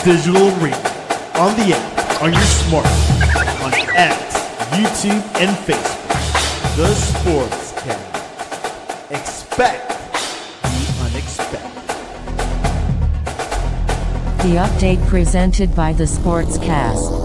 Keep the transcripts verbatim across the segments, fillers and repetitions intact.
digital arena, on the app, on your smartphone, on X, YouTube, and Facebook. The Sportscast. Expect the unexpected. The update presented by the Sportscast.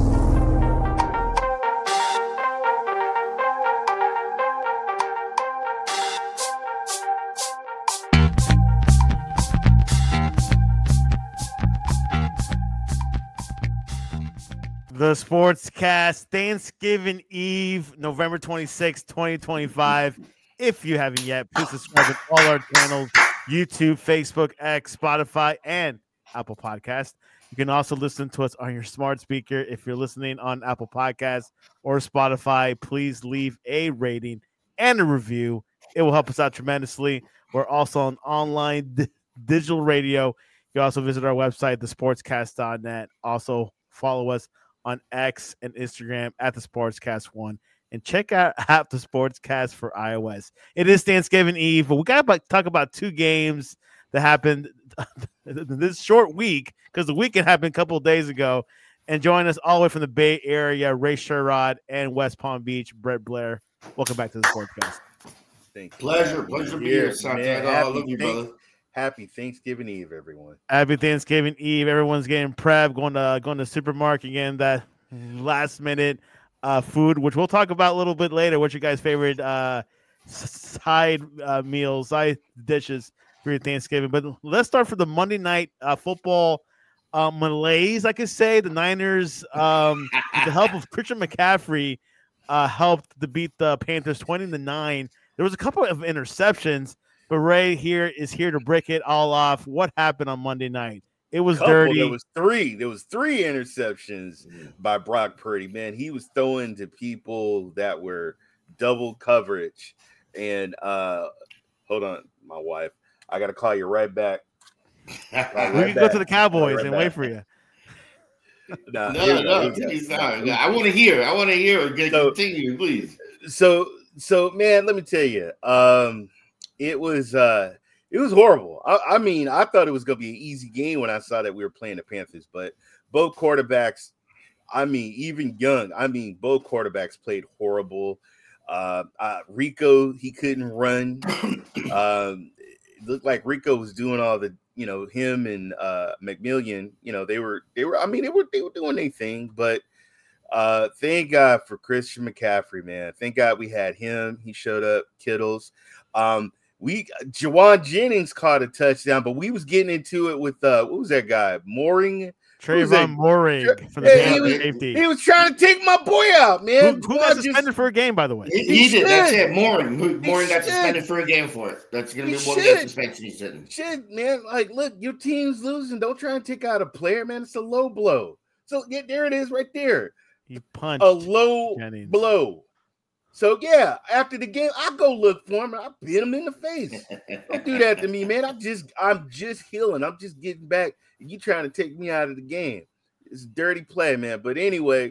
The Sportscast, Thanksgiving Eve, November twenty-sixth, twenty twenty-five. If you haven't yet, please subscribe to all our channels, YouTube, Facebook, X, Spotify, and Apple Podcast. You can also listen to us on your smart speaker. If you're listening on Apple Podcasts or Spotify, please leave a rating and a review. It will help us out tremendously. We're also on online d- digital radio. You can also visit our website, the sportscast dot net. Also follow us on X and Instagram at the Sportscast One, and check out App the Sportscast for iOS. It is Thanksgiving Eve, but we got to talk about two games that happened this short week because the weekend happened a couple of days ago. And join us all the way from the Bay Area, Ray Sherrod and West Palm Beach, Brett Blair. Welcome back to the Sportscast. Thank you. Pleasure, pleasure to be here. Man, I love you, brother. Happy Thanksgiving Eve, everyone. Happy Thanksgiving Eve. Everyone's getting prepped, going to going to the supermarket, getting that last minute uh, food, which we'll talk about a little bit later. What's your guys' favorite uh, side uh, meals, side dishes for your Thanksgiving? But let's start for the Monday night uh, football uh, malaise, I could say. The Niners, um, with the help of Christian McCaffrey, uh, helped to beat the Panthers twenty to nine. There was a couple of interceptions. But Ray here is here to break it all off. What happened on Monday night? It was Couple, dirty. There was three. There was three interceptions mm-hmm. by Brock Purdy. Man, he was throwing to people that were double coverage. And uh, hold on, my wife. I got to call you right back. Right we can back. go to the Cowboys right and back. wait for you. no, no, no, please, no. I want to hear. I want to hear. So, continue, please. So, so, man, let me tell you. Um, It was uh, it was horrible. I, I mean, I thought it was going to be an easy game when I saw that we were playing the Panthers, but both quarterbacks, I mean, even young, I mean, both quarterbacks played horrible. Uh, uh, Rico, he couldn't run. um, it looked like Rico was doing all the, you know, him and uh, McMillian, you know, they were, they were, I mean, they were, they were doing their thing, but uh, thank God for Christian McCaffrey, man. Thank God we had him. He showed up, Kittles. Um, We Jawan Jennings caught a touchdown, but we was getting into it with uh what was that guy? Mooring? Trayvon Mooring for the yeah, he, was, safety. He was trying to take my boy out, man. Who, who got suspended just, for a game, by the way? He, he, he did. That's it. Mooring. Mooring got suspended for a game for it. That's gonna be one game suspension he's sitting. Shit, man. Like, look, your team's losing. Don't try and take out a player, man. It's a low blow. So yeah, there it is right there. He punched a low Jennings. blow. So, yeah, after the game, I go look for him and I beat him in the face. Don't do that to me, man. I'm just I'm just healing. I'm just getting back. You trying to take me out of the game. It's a dirty play, man. But anyway,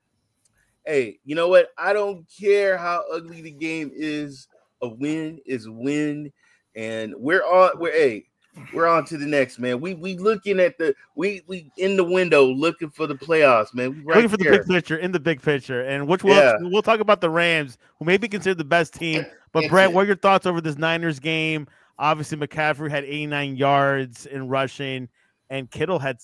hey, you know what? I don't care how ugly the game is. A win is a win. And we're on, we're hey, we're on to the next, man. We we looking at the we we in the window looking for the playoffs, man. We right looking for there. the big picture, in the big picture, and which we'll yeah. we'll talk about the Rams, who may be considered the best team. But Brett, what are your thoughts over this Niners game? Obviously, McCaffrey had eighty-nine yards in rushing, and Kittle had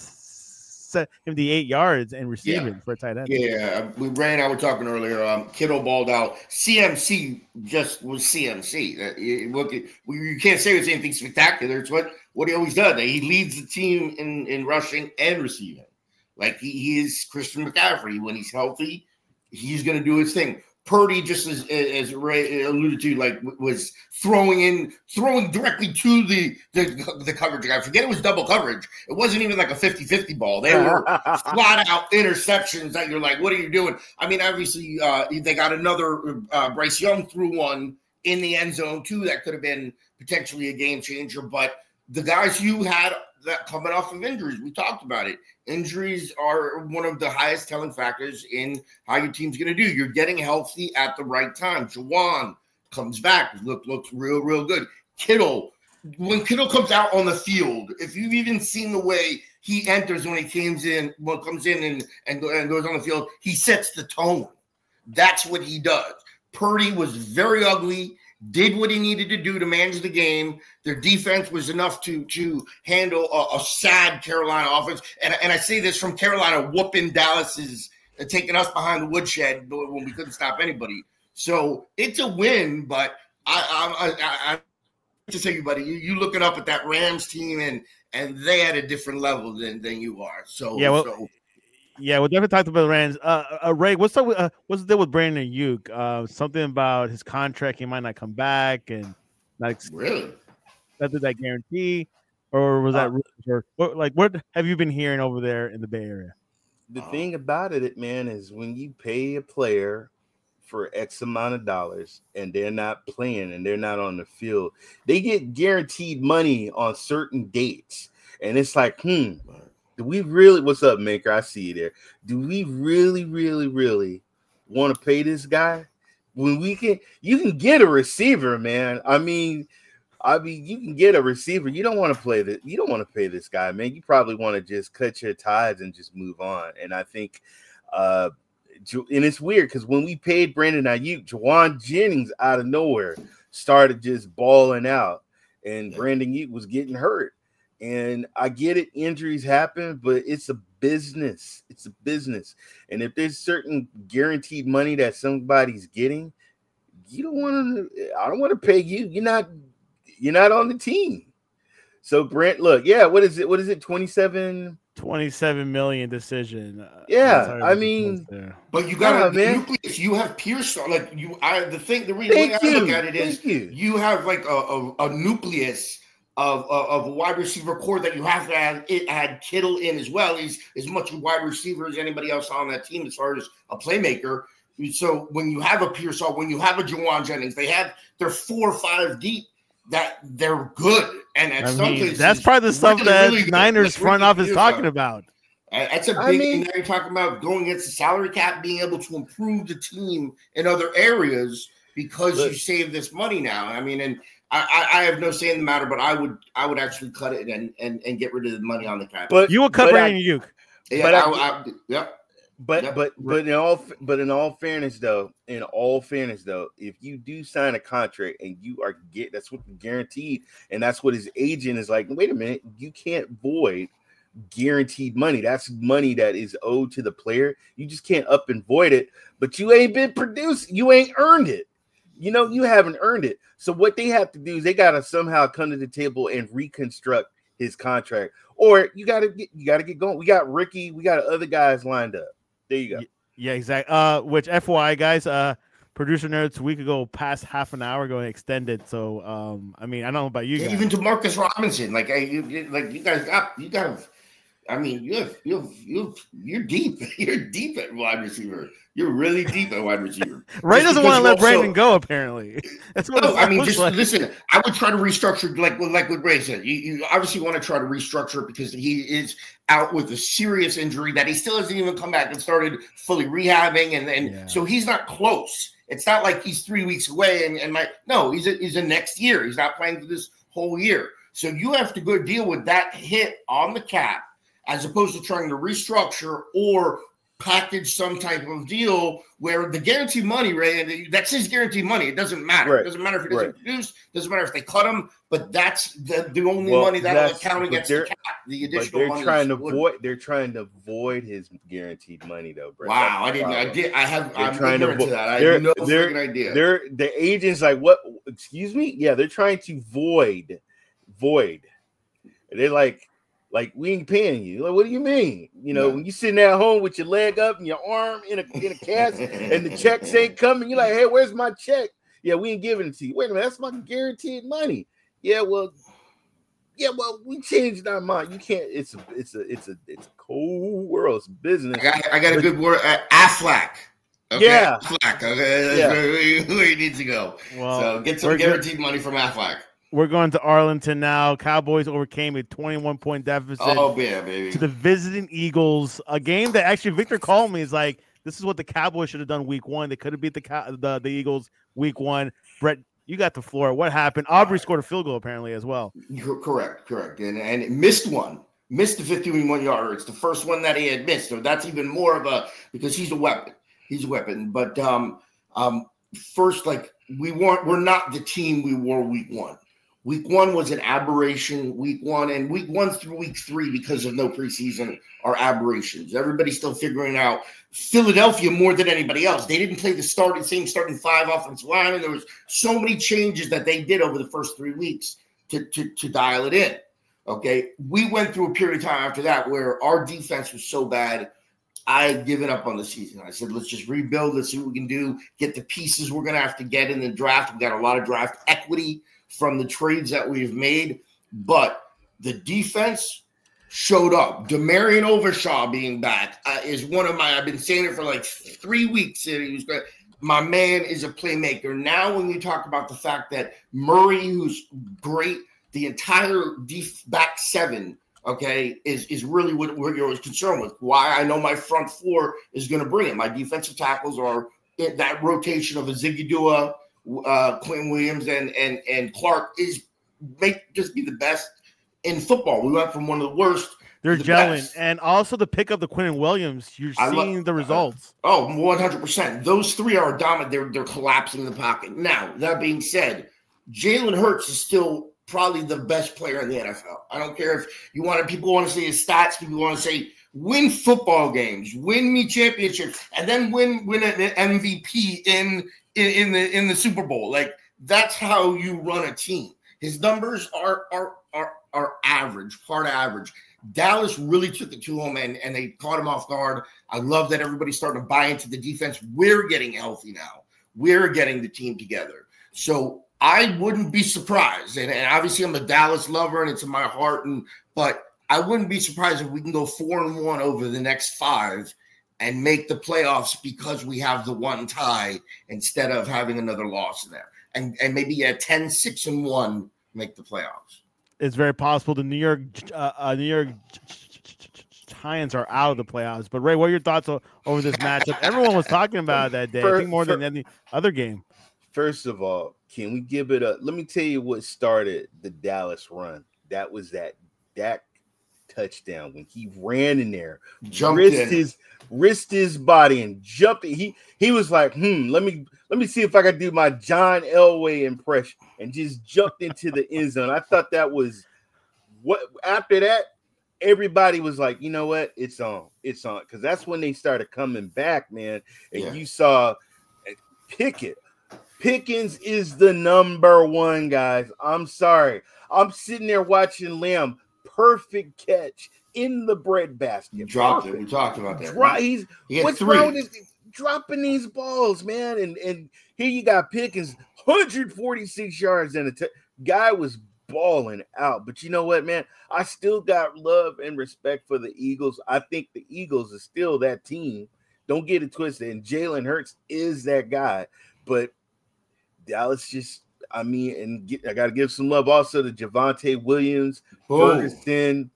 seventy-eight yards in receiving yeah. for a tight end. Yeah, we Ray and I were talking earlier. Um, Kittle balled out. C M C just was C M C. Uh, you, look at, you can't say it's anything spectacular. It's what, what he always does. He leads the team in, in rushing and receiving. Like he, he is Christian McCaffrey. When he's healthy, he's going to do his thing. Purdy, just as as Ray alluded to, like was throwing in, throwing directly to the the, the coverage guy. Forget it was double coverage. It wasn't even like a fifty-fifty ball. They were flat out interceptions that you're like, what are you doing? I mean, obviously, uh, they got another uh, Bryce Young threw one in the end zone too. That could have been potentially a game changer. But the guys you had that coming off of injuries, we talked about it. Injuries are one of the highest telling factors in how your team's going to do. You're getting healthy at the right time. Jawan comes back, look, looks real, real good. Kittle when Kittle comes out on the field, if you've even seen the way he enters when he comes in, well, comes in and, and, and goes on the field, he sets the tone. That's what he does. Purdy was very ugly, did what he needed to do to manage the game. Their defense was enough to, to handle a, a sad Carolina offense. And, and I say this from Carolina whooping Dallas's, uh, taking us behind the woodshed when we couldn't stop anybody. So it's a win, but I, I, I, I to say you, buddy, you, you looking up at that Rams team, and and they at a different level than than you are. So yeah, well, so. yeah, we'll definitely talk about the Rams. Uh, uh Ray, what's up? With, uh, what's the deal with Brandon Ayuk? Uh, something about his contract; he might not come back, and like really, that did that guarantee, or was that Uh, or what, like what have you been hearing over there in the Bay Area? The thing about it, man, is when you pay a player for X amount of dollars and they're not playing and they're not on the field, they get guaranteed money on certain dates. And it's like, hmm, do we really, what's up, Maker? I see you there. Do we really, really, really want to pay this guy when we can, you can get a receiver, man. I mean, I mean, you can get a receiver. You don't want to play that. You don't want to pay this guy, man. You probably want to just cut your ties and just move on. And I think, uh, and it's weird because when we paid Brandon Ayuk, Juwan Jennings out of nowhere started just balling out, and Brandon Ayuk was getting hurt. And I get it, injuries happen, but it's a business. It's a business. And if there's certain guaranteed money that somebody's getting, you don't want to. I don't want to pay you. You're not. You're not on the team. So Brent, look, yeah. What is it? What is it? twenty-seven twenty-seven million decision. Uh, yeah, I mean, but you got yeah, to man. nucleus. You have Pierce. Like you, I the thing. The reason Thank I you. look at it is Thank you. you have like a, a, a nucleus of, of of a wide receiver core that you have to add. It add Kittle in as well. He's as much a wide receiver as anybody else on that team as far as a playmaker. So when you have a Pierce, when you have a Juwan Jennings, they have they're four or five deep. That they're good, and at I some mean, places, that's probably the stuff really, that really Niners like, front really office good talking stuff. about. Uh, That's a big I mean, thing that you're talking about going against the salary cap, being able to improve the team in other areas because Look, you save this money now. I mean, and I, I, I have no say in the matter, but I would I would actually cut it and and, and get rid of the money on the cap. but You will cut but Brandon I, Ayuk. yeah, but I, I- I, yep. But Yep. but but in all but in all fairness though, in all fairness though, if you do sign a contract and you are get that's what guaranteed, and that's what his agent is like. Wait a minute, you can't void guaranteed money. That's money that is owed to the player. You just can't up and void it. But you ain't been produced. You ain't earned it. You know you haven't earned it. So what they have to do is they gotta somehow come to the table and reconstruct his contract, or you gotta get you gotta get going. We got Ricky. We got other guys lined up. There you go. Yeah, exactly. Uh, which F Y I, guys, uh, producer nerds a week ago, past half an hour ago, and extended. So, um, I mean, I don't know about you guys. Even to Marcus Robinson, like I, you, you- like you guys got you got. I mean, you have you have, you have, you're deep. You're deep at wide receiver. You're really deep at wide receiver. Ray Just doesn't because want to you let also- Brandon go. Apparently, that's what No, it I mean, sounds just like. listen. I would try to restructure, like like what Ray said. You, you obviously want to try to restructure it because he is out with a serious injury that he still hasn't even come back and started fully rehabbing, and and Yeah. so he's not close. It's not like he's three weeks away, and and my no, he's a, he's a next year. He's not playing for this whole year. So you have to go deal with that hit on the cap, as opposed to trying to restructure or package some type of deal where the guaranteed money, Ray, that's his guaranteed money. It doesn't matter. Right. It doesn't matter if he doesn't Right. produce. Doesn't matter if they cut him. But that's the, the only Well, money that'll that's- count but against the they're- cap. The But additional they're money. trying to would- void. They're trying to void his guaranteed money, though, bro. Wow, I didn't. I did. I have. They're I'm trying to ignorant to, vo- that. I they're- have no they're- freaking idea. They're the agents like what? Excuse me. Yeah, they're trying to void, void. They're like, like we ain't paying you. Like, what do you mean? You know, Yeah. when you sitting at home with your leg up and your arm in a in a cast, and the checks ain't coming, you're like, hey, where's my check? Yeah, we ain't giving it to you. Wait a minute, that's my guaranteed money. Yeah, well, yeah, well, we changed our mind. You can't. It's a, it's a, it's a, it's a cold world. It's business. I got. I got a good word. Uh, Aflac. Okay? Yeah. Aflac. Okay, that's Yeah. where, where he needs to go. Well, so get some we're good. guaranteed money from Aflac. We're going to Arlington now. Cowboys overcame a twenty-one point deficit Oh yeah, baby. to the visiting Eagles. A game that actually Victor called me is like, this is what the Cowboys should have done week one. They could have beat the Cow- the the Eagles week one. Brett, you got the floor. What happened? Aubrey right. scored a field goal apparently as well. Correct, correct, and and missed one, missed the fifty-one yarder. It's the first one that he had missed, so that's even more of a because he's a weapon. He's a weapon. But um, um, first, like we weren't, we're not the team we were week one. Week one was an aberration. Week one and week one through week three, because of no preseason, are aberrations. Everybody's still figuring out Philadelphia more than anybody else. They didn't play the starting same starting five offensive line, and there was so many changes that they did over the first three weeks to, to, to dial it in. Okay, we went through a period of time after that where our defense was so bad. I had given up on the season. I said, let's just rebuild. Let's see what we can do. Get the pieces we're going to have to get in the draft. We got a lot of draft equity from the trades that we've made, but the defense showed up. Demarion Overshaw being back uh, is one of my, I've been saying it for like three weeks. And he was great. My man is a playmaker. Now, when you talk about the fact that Murray, who's great, the entire def- back seven, okay, is, is really what we're concerned with. Why I know my front four is going to bring it. My defensive tackles are in that rotation of a Ziggy Dua, uh, Quinn Williams, and and and Clark is make just be the best in football. We went from one of the worst. They're the gelling, best. And also the pick of the Quinn Williams. You're I seeing love, the results. Uh, oh, one hundred percent. Those three are dominant. They're they're collapsing the pocket. Now that being said, Jalen Hurts is still probably the best player in the N F L. I don't care if you want to, people want to say his stats, people want to say win football games, win me championships, and then win win an M V P in, in in the in the Super Bowl. Like that's how you run a team. His numbers are are are are average, part average. Dallas really took it to him and, and they caught him off guard. I love that everybody's starting to buy into the defense. We're getting healthy now. We're getting the team together. So I wouldn't be surprised, and, and obviously I'm a Dallas lover, and it's in my heart. And but I wouldn't be surprised if we can go four and one over the next five and make the playoffs because we have the one tie instead of having another loss in there, and and maybe at ten, six and one make the playoffs. It's very possible the New York uh, uh, New York Giants are out of the playoffs. But Ray, what are your thoughts o- over this matchup? Everyone was talking about it that day. For, I think more for, than any other game. First of all, can we give it a? Let me tell you what started the Dallas run. That was that Dak touchdown when he ran in there, jumped risked in. his risked his body and jumped. He he was like, hmm. Let me let me see if I can do my John Elway impression, and just jumped into the end zone. I thought that was what. After that, everybody was like, you know what? It's on. It's on. Because that's when they started coming back, man. And yeah. you saw Pickett. Pickens is the number one, guys. I'm sorry. I'm sitting there watching Lamb. Perfect catch in the bread basket. You dropped Perfect. it. We talked about that. Dro- he's he what's three. wrong with dropping these balls, man? And and here you got Pickens, one hundred forty-six yards, and a t- guy was balling out. But you know what, man? I still got love and respect for the Eagles. I think the Eagles are still that team. Don't get it twisted. And Jalen Hurts is that guy. But Dallas just, I mean, and get, I got to give some love also to Javonte Williams, oh. Ferguson.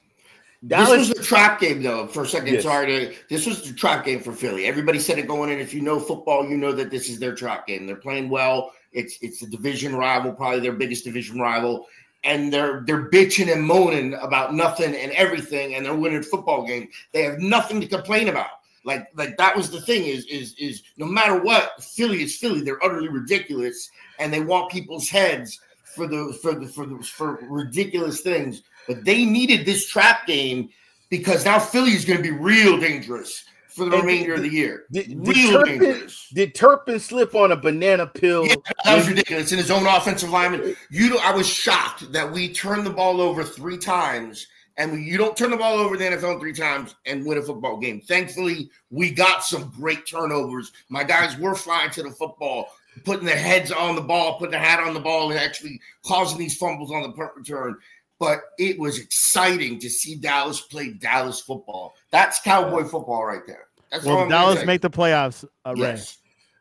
Dallas, this was a trap game, though, for a second. Yes. Sorry to, this was the trap game for Philly. Everybody said it going in. If you know football, you know that this is their trap game. They're playing well. It's it's a division rival, probably their biggest division rival. And they're they're bitching and moaning about nothing and everything, and they're winning football games. They have nothing to complain about. Like, like that was the thing is, is, is no matter what, Philly is Philly. They're utterly ridiculous, and they want people's heads for the for the for the for ridiculous things. But they needed this trap game because now Philly is going to be real dangerous for the and remainder did, of the year. Did, real did Turpin, dangerous. Did Turpin slip on a banana peel? Yeah, that was ridiculous. In his own offensive lineman, you know, I was shocked that we turned the ball over three times. And you don't turn the ball over the N F L three times and win a football game. Thankfully, we got some great turnovers. My guys were flying to the football, putting their heads on the ball, putting their hat on the ball, and actually causing these fumbles on the punt return. But it was exciting to see Dallas play Dallas football. That's Cowboy football right there. That's well, Dallas make the playoffs, uh, Ray. Yes.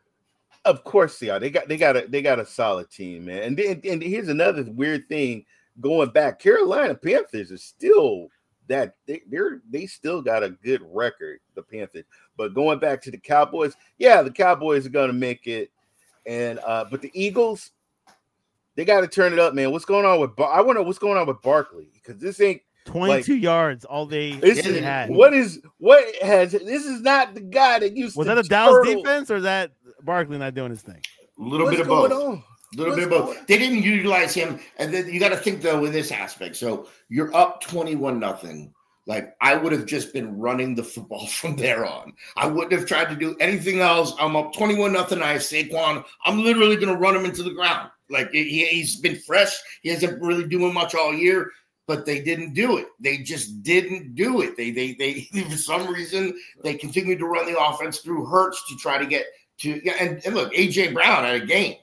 Of course they are. They got they got a they got a solid team, man. And then, and here's another weird thing. Going back, Carolina Panthers are still that they, they're they still got a good record, the Panthers. But going back to the Cowboys, yeah, the Cowboys are gonna make it. And uh, but the Eagles, They got to turn it up, man. What's going on with? Bar- I wonder what's going on with Barkley because this ain't twenty-two like, yards all they, this they is, had. What is what has? This is not the guy that used. Was to that a Dallas turtle. defense or is that Barkley not doing his thing? A little what's bit of both. On? A little What's bit of both. They didn't utilize him, and then you got to think though in this aspect. So you're up twenty-one nothing. Like I would have just been running the football from there on. I wouldn't have tried to do anything else. I'm up twenty-one nothing. I have Saquon. I'm literally going to run him into the ground. Like he, he's been fresh. He hasn't really doing much all year, but they didn't do it. They just didn't do it. They, they, they, for some reason, they continued to run the offense through Hurts to try to get to. Yeah, and, and look, A J Brown had a game.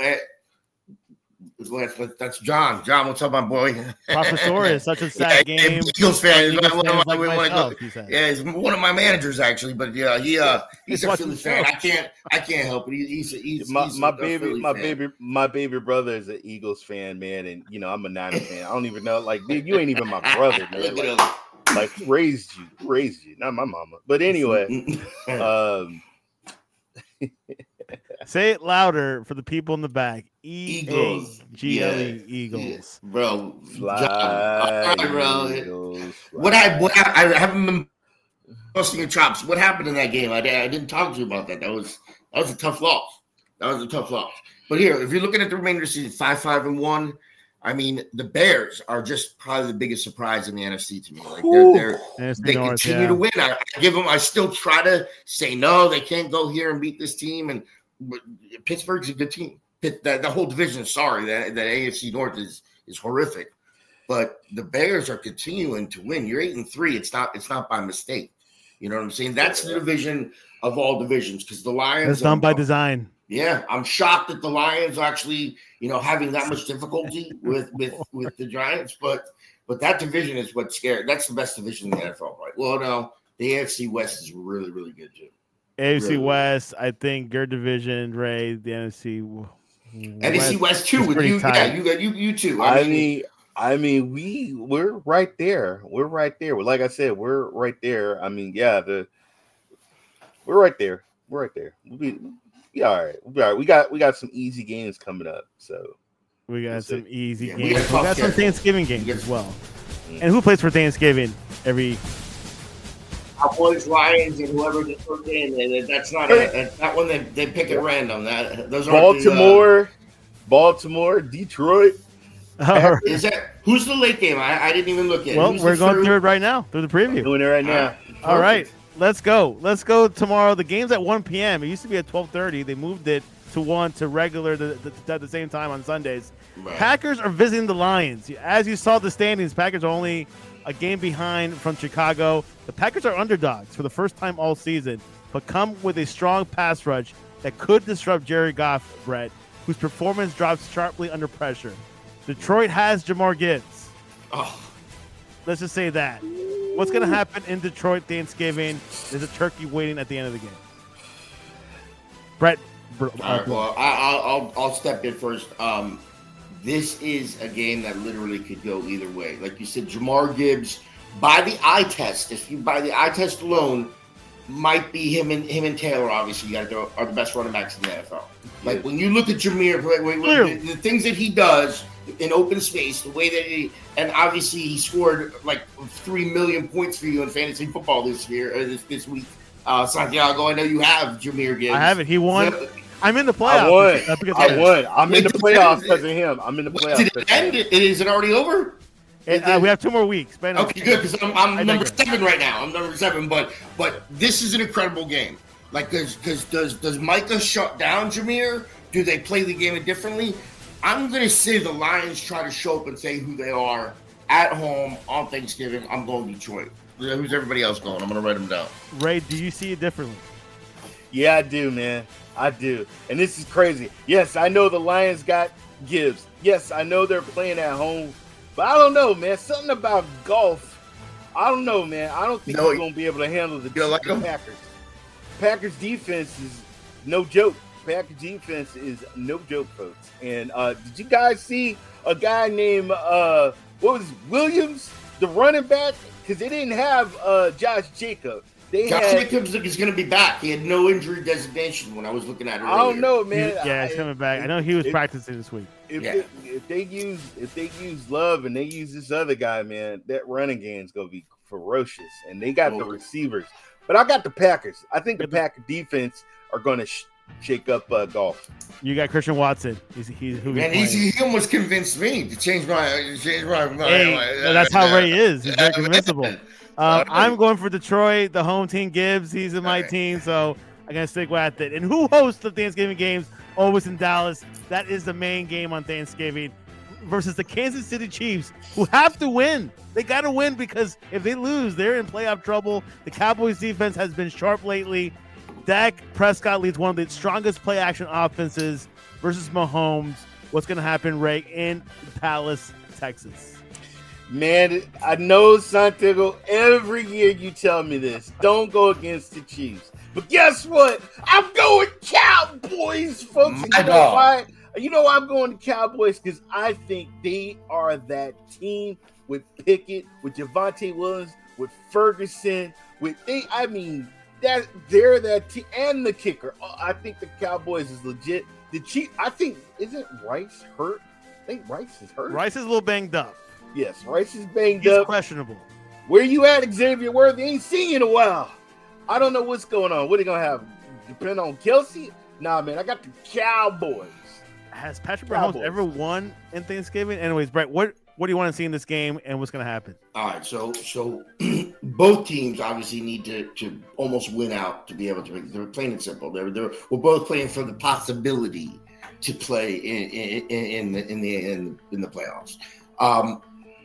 That's John. John, what's up, my boy? Professor such a sad yeah, game. Eagles fan. Eagles one of my, like myself, he yeah, he's one of my managers actually, but yeah, he uh, he's, he's a Philly fan. I can't, I can't help it. He, he's, he's my, he's my a, baby, a my fan. baby, my baby brother is an Eagles fan, man, and you know I'm a Niners fan. I don't even know, like, dude, you ain't even my brother, man. Like, like who raised you? Who raised you? Not my mama. But anyway, um. Say it louder for the people in the back. E Eagles. G L E Yeah. Eagles. Yeah. Bro. Fly, John, right, bro. Eagles, fly. What I what I, I haven't been busting your chops. What happened in that game? I, I didn't talk to you about that. That was that was a tough loss. That was a tough loss. But here, if you're looking at the remainder of the season, five, five, and one, I mean, the Bears are just probably the biggest surprise in the N F C to me. Like they're, they're they North, continue yeah. to win. I, I give them. I still try to say no. They can't go here and beat this team. And but Pittsburgh's a good team. Pitt, the, the whole division. Sorry, that that A F C North is is horrific. But the Bears are continuing to win. You're eight and three. It's not. It's not by mistake. You know what I'm saying? That's the division of all divisions because the Lions. It's done are, by design. Yeah, I'm shocked that the Lions are actually, you know, having that much difficulty with with with the Giants, but but that division is what's scary. That's the best division in the N F L, right? Well, no, the A F C West is really, really good too. A F C really West, I think your division, Ray, the N F C N F C West too with you. Tight. Yeah, you got you you too. I mean, I mean, we we're right there. We're right there. Like I said, we're right there. I mean, yeah, the we're right there. We're right there. We'll be, Yeah, all right. We'll be all right. We got we got some easy games coming up. So we got we'll some see. easy Yeah, we games. We got got, tough some schedule. Thanksgiving games Yeah. as well. Mm. And who plays for Thanksgiving every Cowboys, Lions, and whoever gets first in, and that's not a, that one they, they pick at random. That those aren't the, uh, Baltimore, Baltimore, Detroit. Oh, is that who's the late game? I, I didn't even look at. well, Who's we're the going third? through it right now through the preview. Doing it right now. Ah, All right, let's go. Let's go tomorrow. The game's at one p.m. It used to be at twelve thirty. They moved it to one to regular the, the, at the same time on Sundays. Right. Packers are visiting the Lions. As you saw the standings, Packers are only a game behind from Chicago. The Packers are underdogs for the first time all season, but come with a strong pass rush that could disrupt Jerry Goff, Brett, whose performance drops sharply under pressure. Detroit has Jamar Gibbs. Oh. Let's just say that. What's going to happen in Detroit Thanksgiving? There's a turkey waiting at the end of the game. Brett. Br- All right, well, I, I'll, I'll I'll step in first. Um, this is a game that literally could go either way. Like you said, Jamar Gibbs, by the eye test, if you by the eye test alone, might be him and him and Taylor. Obviously, you got to go are the best running backs in the N F L. Like when you look at Jameer, wait, wait, wait, the, the things that he does in open space, the way that he, and obviously he scored like three million points for you in fantasy football this year, or this this week. Uh, Santiago, I know you have Jameer Gibbs. I have it. He won. So, I'm in the playoffs. I won. That's because I of won. I'm in the Wait, playoffs did- because of him. I'm in the Did playoffs. it 'cause of end? him. Is it already over? it. Uh, we have two more weeks. Ben, Okay, good because I'm, I'm I number digress. seven right now. I'm number seven, but but this is an incredible game. Like, because because does does Micah shut down Jameer? Do they play the game differently? I'm gonna say the Lions try to show up and say who they are at home on Thanksgiving. I'm going Detroit. Who's everybody else going? I'm gonna write them down. Ray, do you see it differently? Yeah, I do, man. I do. And this is crazy. Yes, I know the Lions got Gibbs. Yes, I know they're playing at home. But I don't know, man. Something about golf. I don't know, man. I don't think No, he's going to be able to handle the, you don't like the him? Packers. Packers defense is no joke. Packers defense is no joke, folks. And uh, did you guys see a guy named, uh, what was it, Williams, the running back? Because they didn't have uh, Josh Jacobs. they Josh had. Jacobs is going to be back. He had no injury designation when I was looking at it. I don't earlier. know, He- man. yeah, I- he's coming back. I know he was if- practicing this week. If, Yeah. they, if they use if they use Love and they use this other guy, man, that running game's gonna be ferocious. And they got the Oh. receivers, but I got the Packers. I think the Get the- Packer defense are gonna sh- shake up uh, golf. You got Christian Watson. He's he's who Man, he's he's, playing. he almost convinced me to change my change my. my, Hey, my that's how uh, Ray is. He's very convincible. Um, I'm going for Detroit, the home team. Gibbs, he's in my Alright. team, so I'm gonna stick with it. And who hosts the Thanksgiving games? Always in Dallas. That is the main game on Thanksgiving versus the Kansas City Chiefs, who have to win. They got to win because if they lose, they're in playoff trouble. The Cowboys defense has been sharp lately. Dak Prescott leads one of the strongest play action offenses versus Mahomes. What's gonna happen, Ray, in Dallas, Texas? Man, I know, Santiago, every year you tell me this. Don't go against the Chiefs. But guess what? I'm going Cowboys, folks. And My you know dog. why? You know why I'm going to Cowboys? Because I think they are that team with Pickett, with Javonte Williams, with Ferguson, with they. I mean, that they're that team, and the kicker. Oh, I think the Cowboys is legit. The Chiefs. I think isn't Rice hurt? I think Rice is hurt. Rice is a little banged up. Yes, Rice is banged He's up. questionable. Where you at, Xavier Worthy? Ain't seen you in a while. I don't know what's going on. What are they gonna have? Depend on Kelsey? Nah, man. I got the Cowboys. Has Patrick Mahomes Cowboys. ever won in Thanksgiving? Anyways, Brett, what what do you want to see in this game, and what's going to happen? All right, so so both teams obviously need to, to almost win out to be able to. They're plain and simple. They're they're we're both playing for the possibility to play in in, in the in the in, in the playoffs. Um,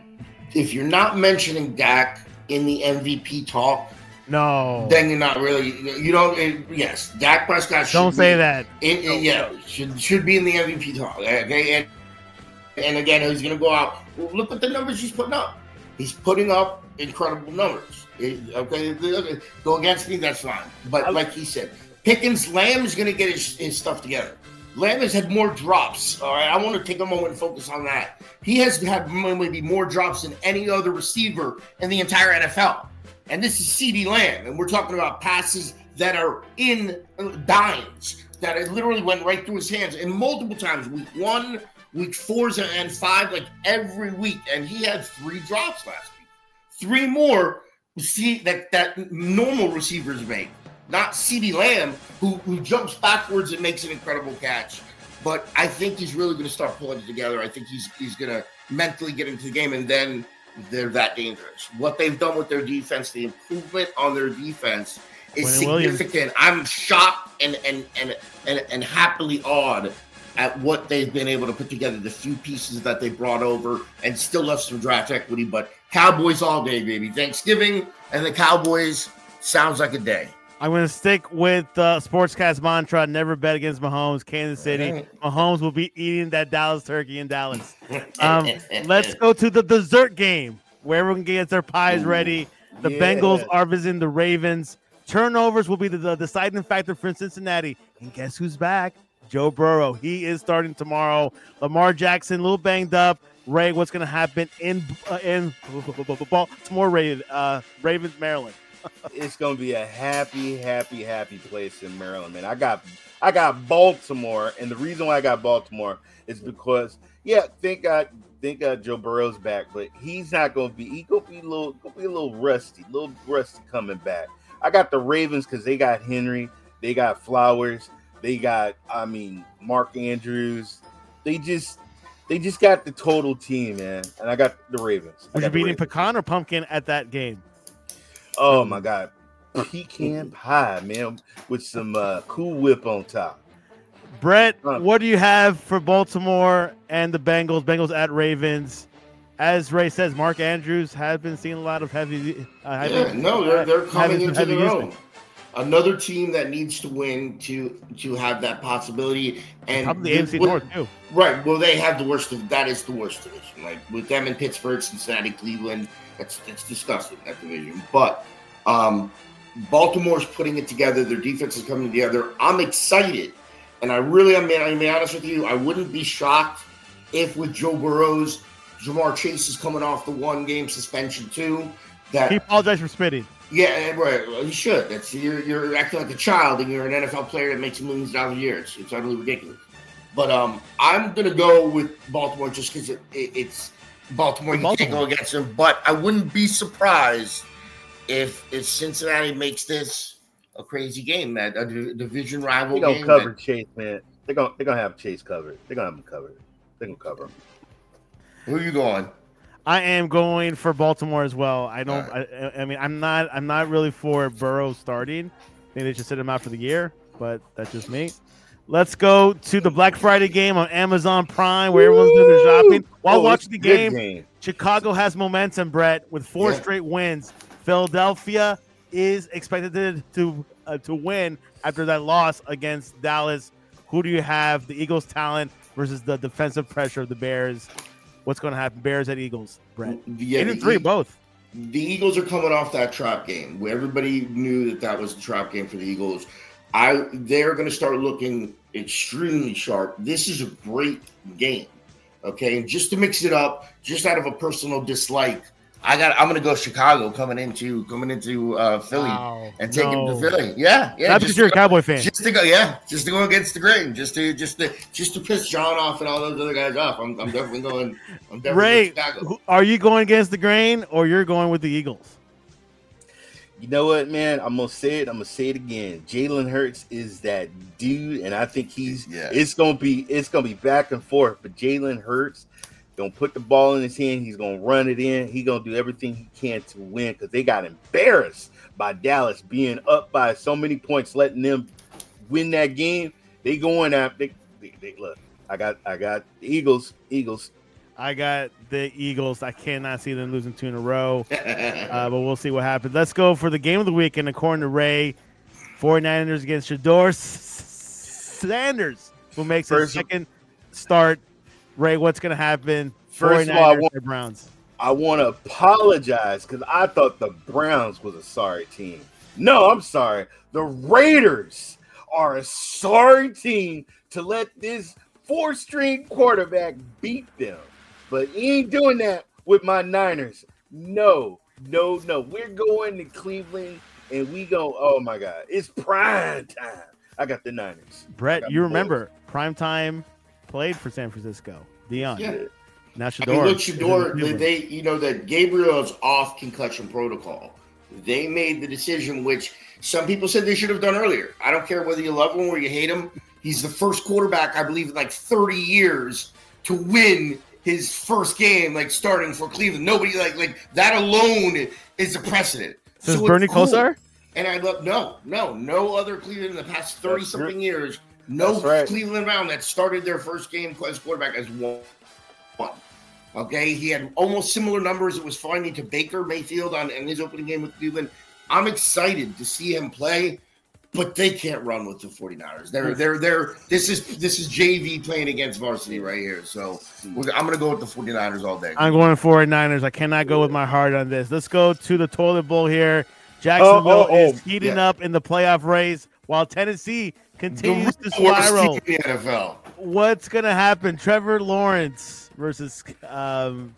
if you're not mentioning Dak in the M V P talk, No, then you're not really. You don't. It, yes, Dak Prescott. Should don't say be, that. In, in, yeah, should should be in the M V P talk. Okay, and and again, he's going to go out. Well, look at the numbers he's putting up. He's putting up incredible numbers. It- okay, go against me, that's fine. But like he said, Pickens, Lamb is going to get his, his stuff together. Lamb has had more drops. All right, I want to take a moment and focus on that. He has had maybe more drops than any other receiver in the entire N F L. And this is CeeDee Lamb, and we're talking about passes that are in dimes that it literally went right through his hands, and multiple times. Week one, week fours, and five, like every week. And he had three drops last week. Three more see that that normal receivers make. Not CeeDee Lamb, who, who jumps backwards and makes an incredible catch. But I think he's really going to start pulling it together. I think he's he's going to mentally get into the game, and then they're that dangerous. What they've done with their defense, the improvement on their defense is Quentin Williams. significant. I'm shocked and and, and and and happily awed at what they've been able to put together, the few pieces that they brought over, and still left some draft equity. But Cowboys all day, baby. Thanksgiving and the Cowboys sounds like a day. I'm going to stick with the Sportscast mantra: never bet against Mahomes. Kansas City. Right. Mahomes will be eating that Dallas turkey in Dallas. Um, let's go to the dessert game where everyone gets their pies Ooh, ready. The yeah. Bengals are visiting the Ravens. Turnovers will be the, the deciding factor for Cincinnati. And guess who's back? Joe Burrow. He is starting tomorrow. Lamar Jackson, a little banged up. Ray, what's going to happen in uh, in Baltimore, Ravens, uh, Ravens, Maryland? It's gonna be a happy, happy, happy place in Maryland, man. I got I got Baltimore, and the reason why I got Baltimore is because yeah, thank God, thank God Joe Burrow's back, but he's not gonna be he gonna be a little gonna be a little rusty, a little rusty coming back. I got the Ravens because they got Henry, they got Flowers, they got I mean Mark Andrews, they just they just got the total team, man. And I got the Ravens. I Was got you the beating Ravens. pecan or pumpkin at that game? Oh my God, pecan pie, man, with some uh, Cool Whip on top. Brett, Huh. what do you have for Baltimore and the Bengals? Bengals at Ravens. As Ray says, Mark Andrews has been seeing a lot of heavy. Uh, heavy Yeah, no, they're they're coming heavy- into heavy their usage. own. Another team that needs to win to to have that possibility, and Probably the A F C what- North too. Right. Well, they have the worst of that is the worst division. Like with them in Pittsburgh, Cincinnati, Cleveland, that's that's disgusting, that division. But um, Baltimore's putting it together. Their defense is coming together. I'm excited, and I really, I mean, I'll be honest with you, I wouldn't be shocked if with Joe Burrow's, Jamar Chase is coming off the one game suspension too. That He apologized for spitting. Yeah, right. Well, you should. That's you're you're acting like a child, and you're an N F L player that makes millions of dollars a year. It's, it's utterly ridiculous. But um, I'm gonna go with Baltimore just because it, it, it's Baltimore. You Baltimore. can't go against them. But I wouldn't be surprised if if Cincinnati makes this a crazy game, that a d- division rival They're gonna game. cover that- Chase, man. They're gonna they're gonna have Chase covered. They're gonna have him covered. They're gonna cover him. Who are you going? I am going for Baltimore as well. I don't. All I, I mean, I'm not. I'm not really for Burrow starting. I think they should sit him out for the year, but that's just me. Let's go to the Black Friday game on Amazon Prime, where everyone's doing their shopping while Oh, watching the it's a good game. game. Chicago has momentum, Brett, with four Yeah. straight wins. Philadelphia is expected to to, uh, to win after that loss against Dallas. Who do you have? The Eagles' talent versus the defensive pressure of the Bears. What's going to happen? Bears at Eagles, Brett. Yeah, Eight the and three, E- both. The Eagles are coming off that trap game where everybody knew that that was the trap game for the Eagles. I they're going to start looking extremely sharp. This is a great game, okay? And just to mix it up, just out of a personal dislike, I got. I'm going to go Chicago coming into coming into uh, Philly Wow. and taking No. to Philly. Yeah, yeah. Not just because you're a to- Cowboy fan. Just to go, yeah, just to go against the grain, just to just to just to piss John off and all those other guys off. I'm, I'm definitely going. I'm definitely Ray, going Chicago. who- are you going against the grain or you're going with the Eagles? You know what, man? I'm gonna say it. I'm gonna say it again. Jalen Hurts is that dude, and I think he's. Yeah. It's gonna be. It's gonna be back and forth. But Jalen Hurts gonna put the ball in his hand. He's gonna run it in. He's gonna do everything he can to win because they got embarrassed by Dallas being up by so many points, letting them win that game. They going after. They, they, they, look, I got. I got the Eagles. Eagles. I got the Eagles. I cannot see them losing two in a row, uh, but we'll see what happens. Let's go for the game of the weekend. According to Ray, 49ers against Shador S- Sanders, who makes his First- second start. Ray, what's going to happen? First of all, I 49ers want- or Browns. I want to apologize because I thought the Browns was a sorry team. No, I'm sorry. The Raiders are a sorry team to let this four-string quarterback beat them. But he ain't doing that with my Niners. No, no, no. We're going to Cleveland and we go, oh my God, it's prime time. I got the Niners. Brett, got you the remember primetime played for San Francisco. Dion. Yeah. Now I Shador. mean, look, is in Shador, they, Cleveland. they, you know, that Gabriel is off concussion protocol. They made the decision, which some people said they should have done earlier. I don't care whether you love him or you hate him. He's the first quarterback, I believe, in like thirty years to win his first game, like starting for Cleveland. Nobody like like that alone is a precedent. So is it's Bernie cool. Kosar? And I love no, no, no other Cleveland in the past thirty That's something true. years. No That's right. Cleveland round that started their first game as quarterback as one. One. Okay, he had almost similar numbers. It was finding to Baker Mayfield on in his opening game with Cleveland. I'm excited to see him play, but they can't run with the 49ers. They're they're they're this is this is J V playing against varsity right here. So we're, I'm gonna go with the 49ers all day. I'm going 49ers. I cannot go with my heart on this. Let's go to the toilet bowl here. Jacksonville Oh, oh, oh, is heating yeah. up in the playoff race while Tennessee continues to The worst spiral. team in the N F L. What's going to happen? Trevor Lawrence versus um,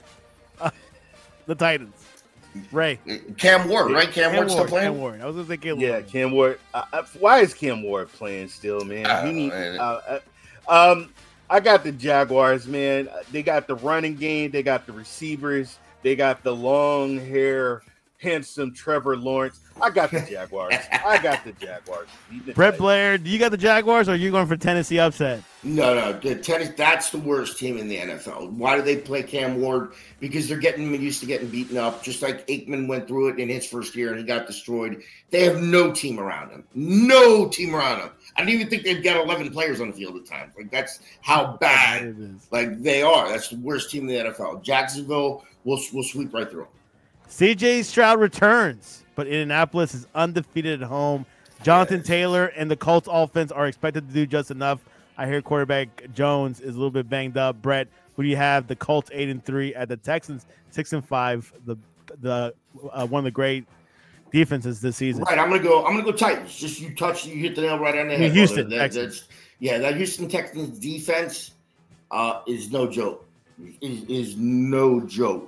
the Titans. Ray. Cam Ward, right? Cam, Cam Ward still Ward, playing? Cam Ward. I was going to say Caleb Yeah, Ward. Cam Ward. Uh, uh, why is Cam Ward playing still, man? I He don't need, know, man. uh, uh, um, I got the Jaguars, man. They got the running game. They got the receivers. They got the long hair, handsome Trevor Lawrence. I got the Jaguars. I got the Jaguars. Brett Blair, do you got the Jaguars or are you going for Tennessee upset? No, no, the tennis. That's the worst team in the N F L. Why do they play Cam Ward? Because they're getting used to getting beaten up, just like Aikman went through it in his first year and he got destroyed. They have no team around him. No team around him. I don't even think they've got eleven players on the field at times. Like that's how bad It is. like they are. That's the worst team in the N F L. Jacksonville will will sweep right through them. C J Stroud returns, but Indianapolis is undefeated at home. Jonathan Yes. Taylor and the Colts offense are expected to do just enough. I hear quarterback Jones is a little bit banged up. Brett, who do you have? The Colts eight and three at the Texans six and five. The the uh, one of the great defenses this season. Right, I'm gonna go. I'm gonna go Titans. Just you touch, you hit the nail right on the Yeah, head. Houston, brother. That- Texans. that's- yeah, that Houston Texans defense uh, is no joke. Is, is no joke.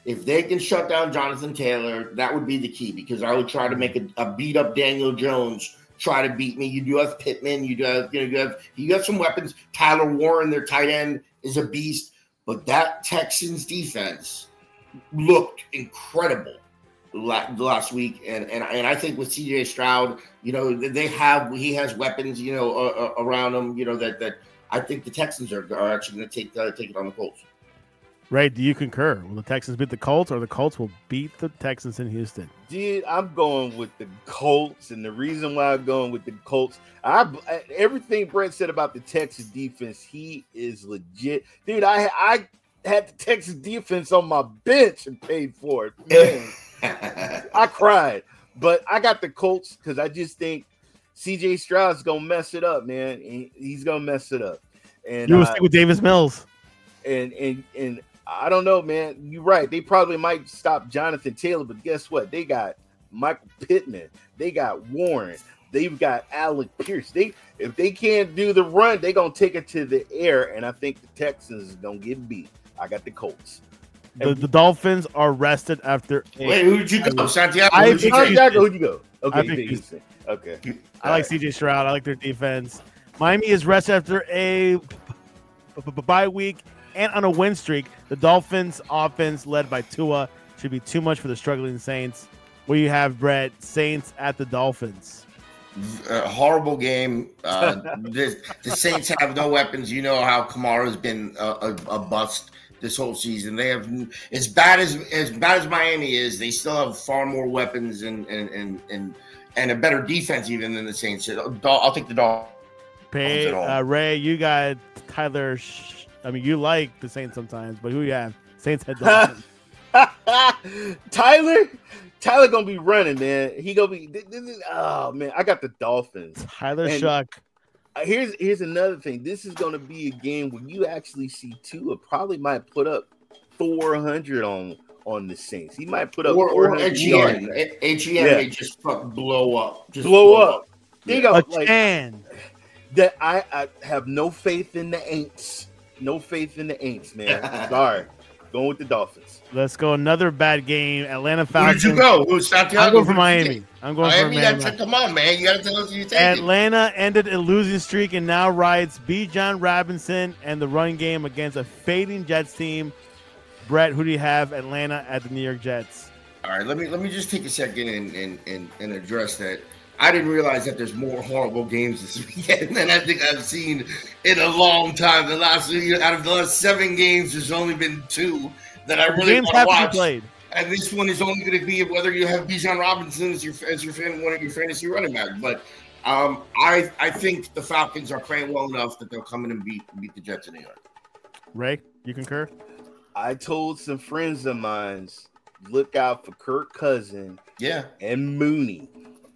If they can shut down Jonathan Taylor, that would be the key, because I would try to make a, a beat up Daniel Jones try to beat me. You do have Pittman, you do have you know you have you got some weapons. Tyler Warren, their tight end, is a beast, but that Texans defense looked incredible last week, and and and I think with C J Stroud, you know, they have he has weapons, you know, uh, around him, you know, that that I think the Texans are, are actually going to take uh, take it on the Colts. Right? Do you concur? Will the Texans beat the Colts, or the Colts will beat the Texans in Houston? Dude, I'm going with the Colts, and the reason why I'm going with the Colts, I everything Brett said about the Texas defense, he is legit, dude. I I had the Texas defense on my bench and paid for it. Man, I cried, but I got the Colts because I just think C J Stroud's gonna mess it up, man. He, he's gonna mess it up, and you will uh, stick with Davis Mills, and and and. I don't know, man. You're right. They probably might stop Jonathan Taylor, but guess what? They got Michael Pittman. They got Warren. They've got Alec Pierce. They if they can't do the run, they're gonna take it to the air, and I think the Texans is gonna get beat. I got the Colts. the, the Dolphins are rested after. Wait, who'd you go? Santiago. I Who'd you think- take? Santiago, who'd you go? Okay, I you think think Houston. Okay. I like C J Stroud. I like their defense. Miami is rested after a bye week and on a win streak. The Dolphins' offense, led by Tua, should be too much for the struggling Saints. Where you have, Brett, Saints at the Dolphins. A horrible game. Uh, the, the Saints have no weapons. You know how Kamara's been a, a, a bust this whole season. They have as bad as as bad as Miami is. They still have far more weapons and and and and, and a better defense even than the Saints. I'll take the Dolphins. Pay, uh, Ray, you got Tyler. Sh- I mean, you like the Saints sometimes, but who you have? Saints head Dolphins. Tyler, Tyler gonna be running, man. He gonna be. Oh man, I got the Dolphins. Tyler And Shuck. Here's here's another thing. This is gonna be a game where you actually see Tua probably might put up four hundred on on the Saints. He might put up Or, or four hundred H E M. yards. H E M Yeah. may just fuck blow up. Just Blow up. They A got like chan. that. I, I have no faith in the Aints. No faith in the Aints, man. Sorry, going with the Dolphins. Let's go. Another bad game. Atlanta Who Falcons. did you go? Who's Santiago? I'm going for Who'd you Miami. take? I'm going Miami, for you Miami. gotta come on, man. You gotta tell us who you take. Atlanta ended a losing streak and now rides B. John Robinson and the run game against a fading Jets team. Brett, who do you have? Atlanta at the New York Jets. All right, let me let me just take a second and and, and, and address that. I didn't realize that there's more horrible games this weekend than I think I've seen in a long time. The last out of the last seven games, there's only been two that I really Games want have to to be watch. played. And this one is only going to be whether you have Bijan Robinson as your as your fan, one of your fantasy running back. But um, I I think the Falcons are playing well enough that they'll come in and beat beat the Jets in New York. Ray, you concur? I told some friends of mine, look out for Kirk Cousins Yeah, and Mooney.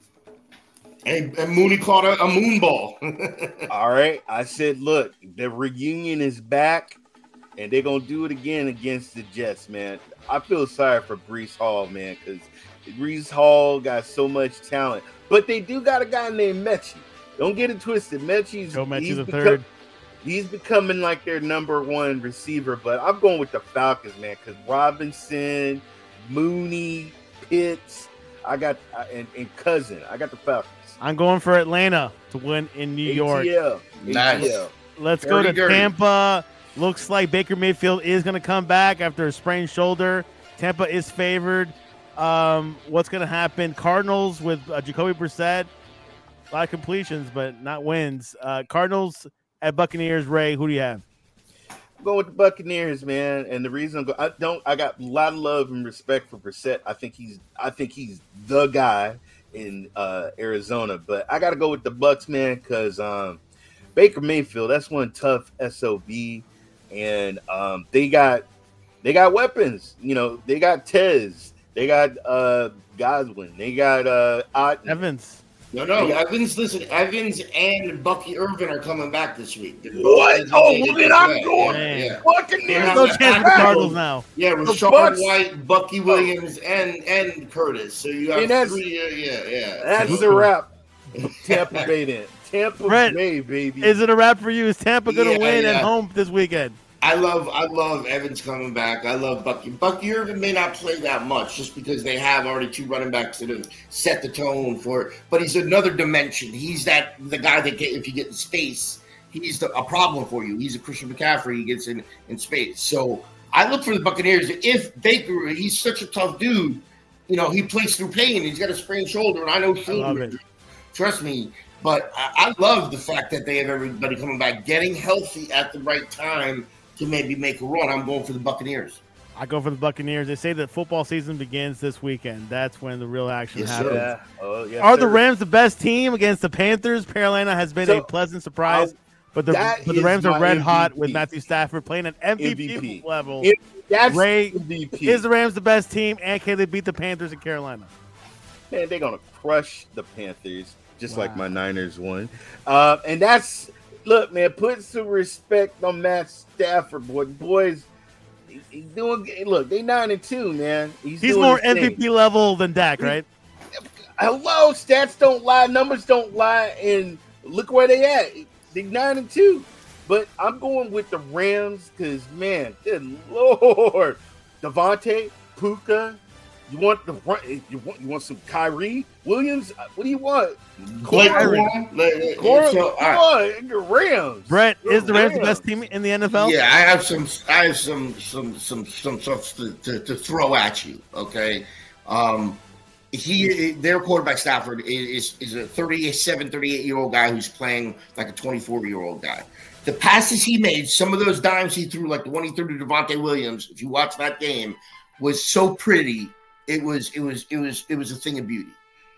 and, and Mooney caught a, a moon ball. All right. I said, look, the reunion is back, and they're going to do it again against the Jets, man. I feel sorry for Breece Hall, man, because Breece Hall got so much talent. But they do got a guy named Mechie. Don't get it twisted. Mechie's, Joe Mechie he's the become- third. He's becoming like their number one receiver, but I'm going with the Falcons, man, because Robinson, Mooney, Pitts, I got uh, and, and Cousin. I got the Falcons. I'm going for Atlanta to win in New York. A T L. Nice. A T L. Let's go to Dirty, dirty. Tampa. Looks like Baker Mayfield is going to come back after a sprained shoulder. Tampa is favored. Um, what's going to happen? Cardinals with uh, Jacoby Brissett. A lot of completions, but not wins. Uh, Cardinals at Buccaneers. Ray, who do you have? I'm going with the Buccaneers, man. And the reason I'm go- I don't, I got a lot of love and respect for Brissett. I think he's, I think he's the guy in uh, Arizona. But I got to go with the Bucs, man, because um, Baker Mayfield, that's one tough S O B, and um, they got, they got weapons. You know, they got Tez, they got uh, Godwin, they got uh, Otten. Evans. No, no, Evans. Listen, Evans and Bucky Irvin are coming back this week. What? Oh, well, then I'm Yeah, going. Man. Yeah, Buccaneers. Yeah, No yeah. chance for the Cardinals now. yeah. The Rashard Bucs- White, Bucky Williams, and and Curtis. So you got And that's- three. Yeah, yeah, yeah. That's the wrap. Tampa Bay then. Tampa Brett, Bay, baby. Is it a wrap for you? Is Tampa going to Yeah, win yeah. at home this weekend? I love I love Evans coming back. I love Bucky. Bucky Irvin may not play that much just because they have already two running backs that have set the tone for it. But he's another dimension. He's that the guy that get, if you get in space, he's the, a problem for you. He's a Christian McCaffrey. He gets in, in space. So I look for the Buccaneers. If Baker, he's such a tough dude. You know, he plays through pain. He's got a sprained shoulder, and I know shoulder. Trust me. But I, I love the fact that they have everybody coming back, getting healthy at the right time to maybe make a run. I'm going for the Buccaneers. I go for the Buccaneers. They say that football season begins this weekend. That's when the real action Yes, happens. Yeah. Oh, yes, Are sir. the Rams the best team against the Panthers? Carolina has been So, a pleasant surprise, uh, but the that but the is Rams are my red M V P. hot with Matthew Stafford playing at M V P, M V P. level. If that's Ray, M V P. is the Rams the best team, and can they beat the Panthers in Carolina? Man, they're gonna crush the Panthers just Wow. like my Niners won. Uh, and that's look, man. Put some respect on Matt Stafford, boy. The boys, he- he's doing. Look, they nine and two, man. He's, He's doing more his M V thing. P level than Dak, right? Hello, stats don't lie, numbers don't lie, and look where they at. They nine and two. But I'm going with the Rams because, man, good lord, Devontae, Puka. You want the you want you want some Kyrie Williams? What do you want? Blake Corey. Corum, like, Corey, so, all come right. on, the Rams. Brett, is the Rams the Rams. best team in the N F L? Yeah, I have some, I have some, some, some, some stuff to, to, to throw at you. Okay, um, he, their quarterback Stafford is is a thirty-seven, thirty-eight year old guy who's playing like a twenty-four year old guy. The passes he made, some of those dimes he threw, like the one he threw to Devontae Williams, if you watch that game, was so pretty. It was, it was, it was, it was a thing of beauty.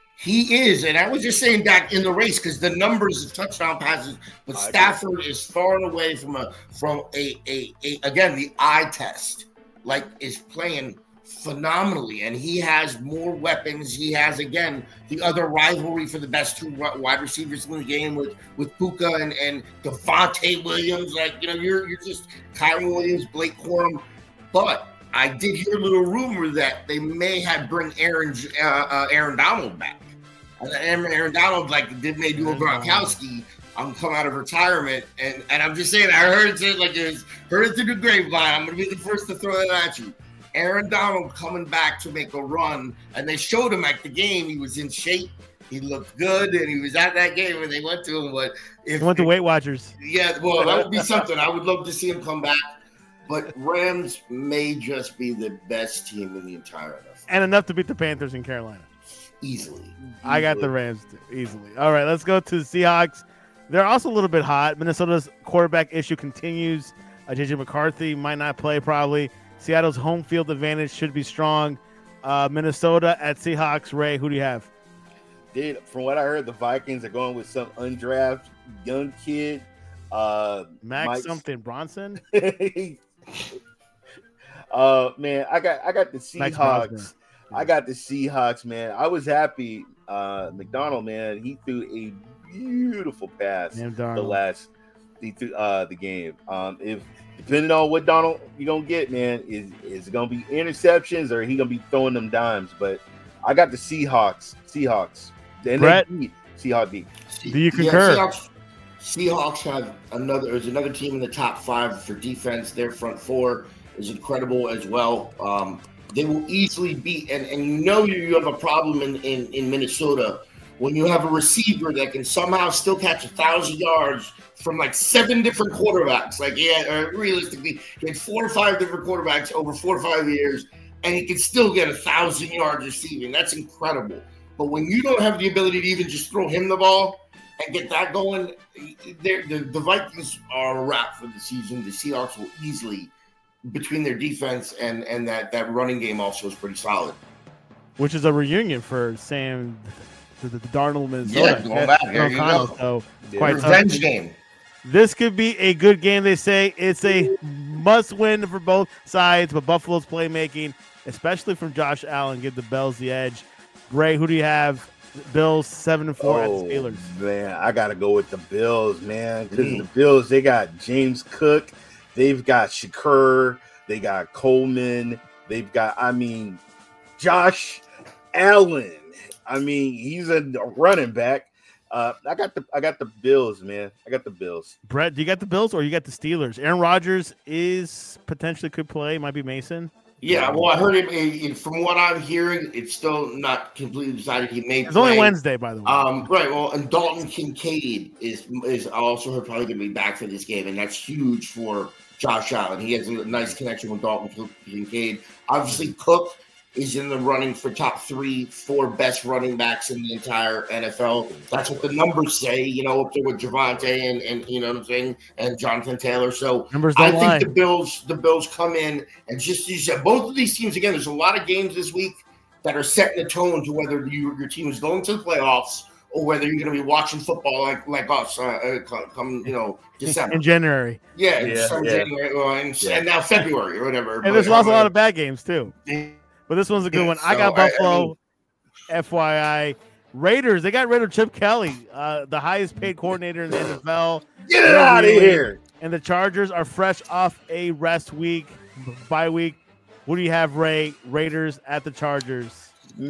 He is, and I was just saying that in the race because the numbers of touchdown passes, but Stafford is far and away from a from a, a a again the eye test, like is playing phenomenally, and he has more weapons. He has again the other rivalry for the best two wide receivers in the game with with Puka and and Devontae Williams. Like you know, you're you're just Kyrie Williams, Blake Corum, but I did hear a little rumor that they may have bring Aaron uh, uh, Aaron Donald back. And Aaron Donald, like, did may do a Gronkowski. I'm coming out of retirement, and, and I'm just saying, I heard it like it's heard it through the grapevine. I'm going to be the first to throw that at you. Aaron Donald coming back to make a run, and they showed him at the game. He was in shape. He looked good, and he was at that game when they went to him. But if He went to Weight Watchers. yeah, well, that would be something. I would love to see him come back. But Rams may just be the best team in the entire N F L. And enough to beat the Panthers in Carolina. Easily. I got the Rams easily. All right, let's go to the Seahawks. They're also a little bit hot. Minnesota's quarterback issue continues. Uh, J J McCarthy might not play probably. Seattle's home field advantage should be strong. Uh, Minnesota at Seahawks. Ray, who do you have? Dude, from what I heard, the Vikings are going with some undrafted young kid. Uh, Max Mike- something Bronson? uh, man, I got I got the Max Seahawks. Brosnan. I got the Seahawks, man. I was happy. Uh, McDonald, man, he threw a beautiful pass Damn the Darnold. last the uh the game. Um, if depending on what Donald you're gonna get, man, is is it gonna be interceptions or he gonna be throwing them dimes? But I got the Seahawks. Seahawks. And Brett? they beat Seahawks beat. Do you concur? Seahawks, Seahawks have another. There's another team in the top five for defense. Their front four is incredible as well. Um, they will easily beat, and, and you know you have a problem in, in, in Minnesota when you have a receiver that can somehow still catch a thousand yards from like seven different quarterbacks. Like yeah, uh, realistically, he had four or five different quarterbacks over four or five years, and he can still get a thousand yards receiving. That's incredible. But when you don't have the ability to even just throw him the ball and get that going, the, the Vikings are a wrap for the season. The Seahawks will easily, between their defense and, and that, that running game also is pretty solid. Which is a reunion for Sam, the, the, the Darnold, Minnesota. Yeah, going back. There you O'Connell, go. So Yeah. quite Revenge tough. game. This could be a good game, they say. It's a must-win for both sides, but Buffalo's playmaking, especially from Josh Allen, give the Bills the edge. Ray, who do you have? Bills seven and four Oh, at the Steelers. man, I gotta go with the Bills, man. Because Mm. the Bills, they got James Cook, they've got Shakur, they got Coleman, they've got, I mean, Josh Allen. I mean, he's a running back. Uh, I got the I got the Bills, man. I got the Bills. Brett, do you got the Bills or you got the Steelers? Aaron Rodgers is potentially could play. Might be Mason. Yeah, well, I heard him. From what I'm hearing, it's still not completely decided. He may. It's play. only Wednesday, by the way. Um, right. Well, and Dalton Kincaid is is also probably going to be back for this game, and that's huge for Josh Allen. He has a nice connection with Dalton Kincaid. Obviously, Cook is in the running for top three, four best running backs in the entire N F L. That's what the numbers say, you know, up there with Javonte and, and you know what I'm saying, and Jonathan Taylor. So numbers I don't think lie. the Bills, the Bills come in and just you said both of these teams again. There's a lot of games this week that are setting the tone to whether you, your team is going to the playoffs or whether you're going to be watching football like like us uh, uh, come, come you know December in January. Yeah, Yeah, December, yeah. January, well, and, Yeah. and now February or whatever. And there's But, also a um, lot of bad games too. But this one's a good one. I So, got I- I Buffalo. mean- F Y I. Raiders. They got rid of Chip Kelly, uh, the highest paid coordinator in the N F L. Get it out of Really? here. And the Chargers are fresh off a rest week, bye week. What do you have, Ray? Raiders at the Chargers.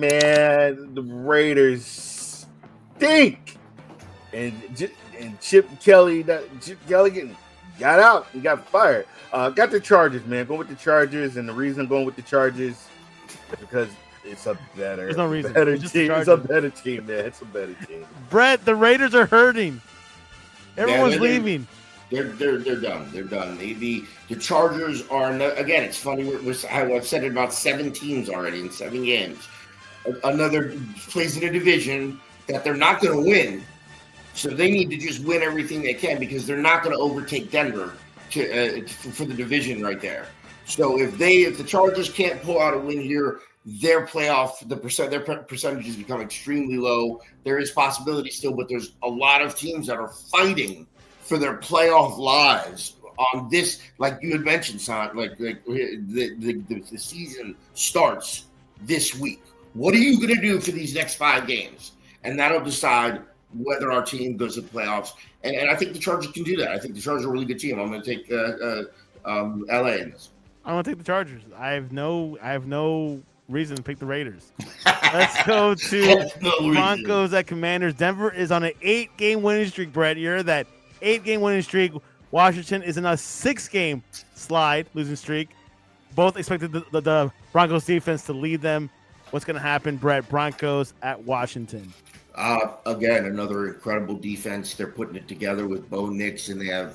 Man, the Raiders stink. And J- and Chip Kelly, that Chip Kelly getting, got out. He got fired. Uh, got the Chargers, man. Going with the Chargers, and the reason I'm going with the Chargers is because it's a better, There's no reason. better It's just the team. It's a Chargers. better team, man. It's a better team. Brett, the Raiders are hurting. Everyone's they're- they're- leaving. They're they're they're done. They're done. The the, the Chargers are no, again. It's funny. We're, we're, I've said it about seven teams already in seven games. A- Another plays in a division that they're not going to win, so they need to just win everything they can because they're not going to overtake Denver to uh, for, for the division right there. So if they if the Chargers can't pull out a win here, their playoff the percent their per- percentages become extremely low. There is possibility still, but there's a lot of teams that are fighting for their playoff lives on this, like you had mentioned, son. Like, like the, the, the, the season starts this week. What are you going to do for these next five games? And that'll decide whether our team goes to the playoffs. And, and I think the Chargers can do that. I think the Chargers are a really good team. I'm going to take uh, uh, um, L A in this. I'm gonna take the Chargers. I have no, I have no reason to pick the Raiders. Let's go to No reason. Broncos at Commanders. Denver is on an eight-game winning streak. Brett, you're that eight-game winning streak. Washington is in a six-game slide losing streak. Both expected the, the, the Broncos defense to lead them. What's going to happen, Brett? Broncos at Washington. Uh, again, another incredible defense. They're putting it together with Bo Nix, and they have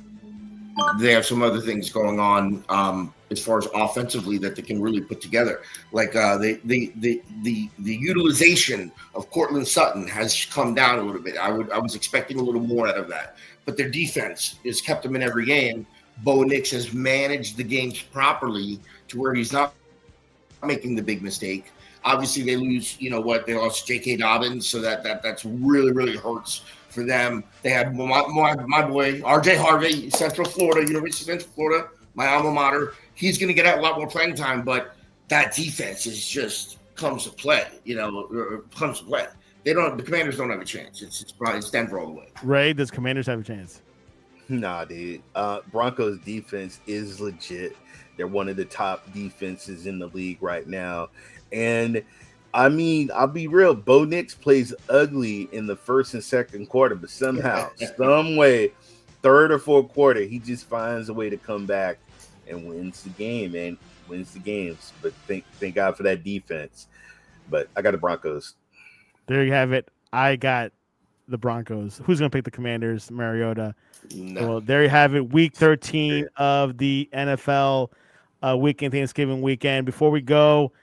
they have some other things going on um, as far as offensively that they can really put together. Like uh, the, the the the the utilization of Cortland Sutton has come down a little bit. I would I was expecting a little more out of that, but their defense has kept them in every game. Bo Nix has managed the games properly to where he's not making the big mistake. Obviously, they lose. You know what? They lost J K. Dobbins, so that that that's really really hurts for them. They had my, my, my boy R J Harvey, Central Florida, University of Central Florida, my alma mater. He's going to get a lot more playing time, but that defense is just comes to play. You know, or comes to play. They don't. The Commanders don't have a chance. It's it's probably it's Denver all the way. Ray, does Commanders have a chance? Nah, dude. Uh, Broncos defense is legit. They're one of the top defenses in the league right now. And I mean, I'll be real. Bo Nix plays ugly in the first and second quarter, but somehow, some way, third or fourth quarter, he just finds a way to come back and wins the game and wins the games. But thank thank God for that defense. But I got the Broncos. There you have it. I got the Broncos. Who's going to pick the Commanders? Mariota. No. Well, there you have it. Week thirteen of the N F L uh, weekend, Thanksgiving weekend. Before we go,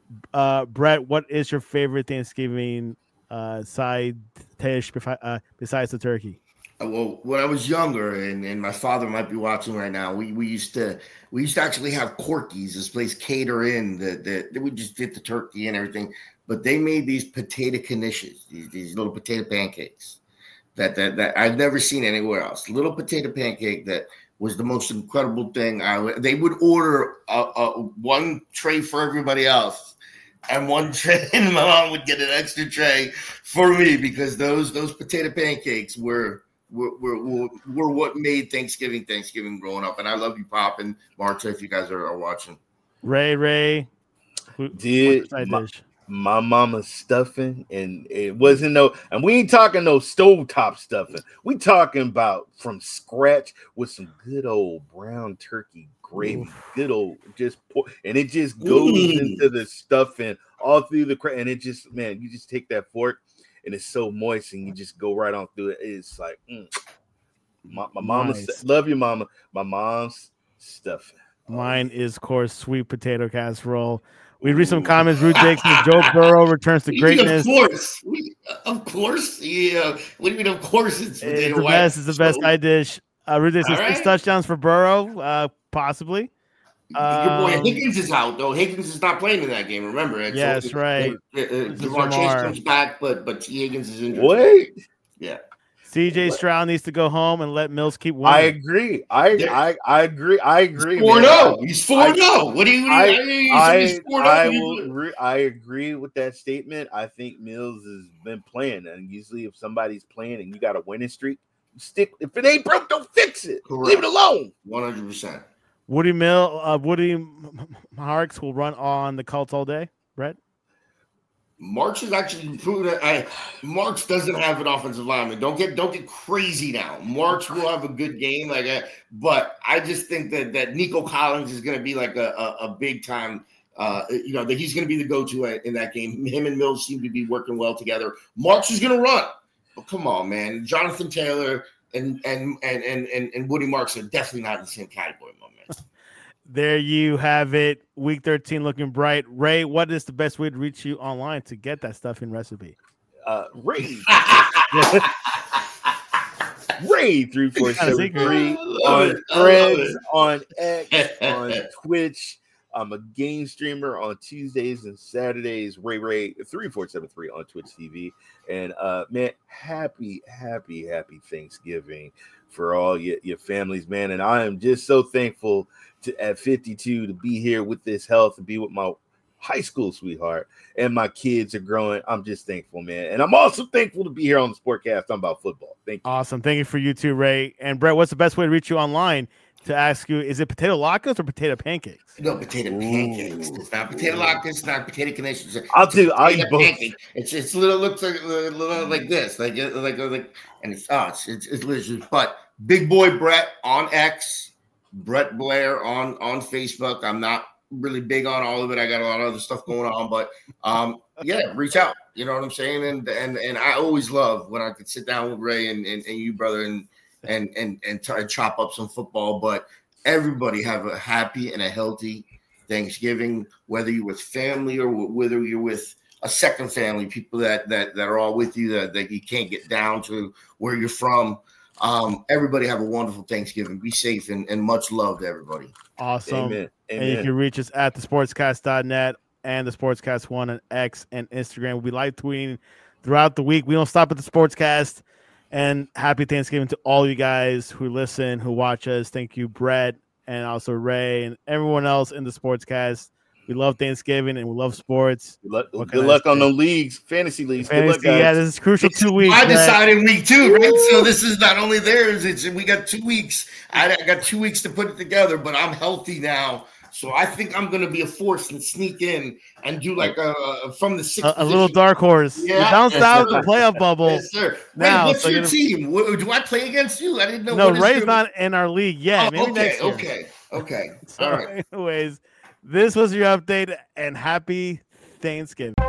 uh, Brett, what is your favorite Thanksgiving uh, side dish befi- uh, besides the turkey? Well, when I was younger, and, and my father might be watching right now, we, we used to we used to actually have Corky's, this place cater in that that we just did the turkey and everything, but they made these potato knishes, these, these little potato pancakes that, that that I've never seen anywhere else. Little potato pancake that was the most incredible thing. I would, they would order a, a one tray for everybody else, and one tray, and my mom would get an extra tray for me because those those potato pancakes were. Were, were, were what made Thanksgiving Thanksgiving growing up. And I love you, Pop and Marta, if you guys are, are watching. Ray, Ray. Who, Dude, what's your side my, dish? my mama's stuffing, and it wasn't no, and we ain't talking no stovetop stuffing. We talking about from scratch with some good old brown turkey gravy, Oof. good old just pour, and it just goes mm. into the stuffing all through the cra- and it just man, you just take that fork, and it's so moist, and you just go right on through it. It's like mm. my, my mama, nice. love you, mama. My mom's stuffing. Mine is, of course, sweet potato casserole. We read some comments. Rude Jake says Joe Burrow returns to greatness. Of course, we, of course. Yeah. What do you mean? Of course, it's, it's the best. It's the best side dish. Uh, Rude Jake says right. six touchdowns for Burrow, uh, possibly. Um, Your boy Higgins is out though. Higgins is not playing in that game. Remember? It's yes, so, right. Uh, uh, Jamar Chase comes back, but but T. Higgins is injured. What? Yeah. C J Stroud needs to go home and let Mills keep winning. I agree. I I, I agree. I agree. four oh. He's four oh. What do you I, mean? I, I, I will agree. I agree with that statement. I think Mills has been playing, and usually if somebody's playing and you got a winning streak, stick. If it ain't broke, don't fix it. Correct. Leave it alone. One hundred percent. Woody Mill, uh, Woody Harks will run on the Colts all day. Brett. March is actually improved. I, March doesn't have an offensive lineman. Don't get don't get crazy now. March will have a good game, like, a, but I just think that that Nico Collins is going to be like a, a, a big time. Uh, you know that he's going to be the go-to in that game. Him and Mills seem to be working well together. March is going to run. But come on, man. Jonathan Taylor and and and and and, and Woody Marks are definitely not in the same category, my man. There you have it. Week thirteen looking bright. Ray, what is the best way to reach you online to get that stuffing recipe? Uh, Ray. Ray three four seven three on Threads, on X, on Twitch. I'm a game streamer on Tuesdays and Saturdays. Ray Ray three four seven three on Twitch T V. And uh, man, happy, happy, happy Thanksgiving for all your, your families, man. And I am just so thankful to at fifty-two to be here with this health and be with my high school sweetheart, and my kids are growing. I'm just thankful, man. And I'm also thankful to be here on the Sportcast talking about football. Thank you. Awesome. Thank you for you too, Ray. And Brett, what's the best way to reach you online? To ask you, is it potato latkes or potato pancakes? No, potato pancakes. It's not potato latkes. It's not potato connections. I'll do. I'll eat both. Pancake. It's it's little looks like a little like this, like like like, and it's oh, it's it's, it's delicious. But Big Boy Brett on X, Brett Blair on on Facebook. I'm not really big on all of it. I got a lot of other stuff going on, but um, yeah, reach out. You know what I'm saying? And and and I always love when I could sit down with Ray and and, and you, brother, and. and and and try to chop up some football. But everybody have a happy and a healthy Thanksgiving, whether you're with family or whether you're with a second family, people that that that are all with you that, that you can't get down to where you're from. Um, everybody have a wonderful Thanksgiving. Be safe and, and much love to everybody. Awesome. Amen. Amen. And you can reach us at the sportscast dot net and the Sportscast One on X and Instagram. We live tweeting throughout the week. We don't stop at the Sportscast. And happy Thanksgiving to all you guys who listen, who watch us. Thank you, Brett, and also Ray, and everyone else in the Sportscast. We love Thanksgiving and we love sports. Good luck, good luck on the leagues, fantasy leagues. Fantasy, good luck, guys. Yeah, this is crucial it's two weeks. I decided week two, right? So this is not only theirs. It's we got two weeks. I, I got two weeks to put it together, but I'm healthy now. So I think I'm going to be a force and sneak in and do like a from the sixth a, a little dark horse. Yeah, you bounced yes, out sir. the playoff bubble. Yes, sir. Now, Wait, what's so your gonna... team? Do I play against you? I didn't know. No, Ray's your... not in our league yet. Oh, Maybe okay, next year. okay, okay. So all right. Anyways, this was your update, and happy Thanksgiving.